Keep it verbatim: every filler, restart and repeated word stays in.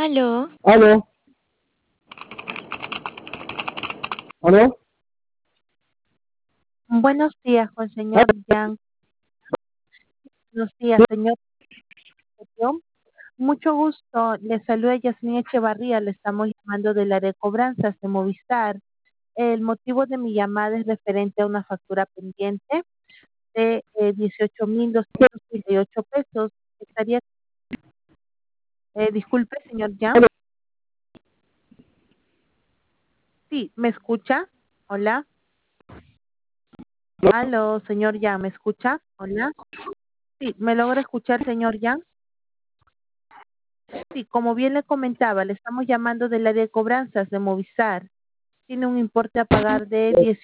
Aló. ¿Aló? ¿Aló? Buenos días, con señor Yang. Buenos días, señor. Mucho gusto. Le saluda Yasmin Echevarría. Le estamos llamando del área de cobranzas de Movistar. El motivo de mi llamada es referente a una factura pendiente de eh, dieciocho mil doscientos treinta y ocho pesos. Estaría, eh, disculpe, señor Yang. ¿Aló? Sí, ¿me escucha? Hola. Aló, señor Yang, ¿me escucha? Hola. Sí, ¿me logra escuchar, señor Yang? Sí, como bien le comentaba, le estamos llamando del área de cobranzas de Movistar. Tiene un importe a pagar de diez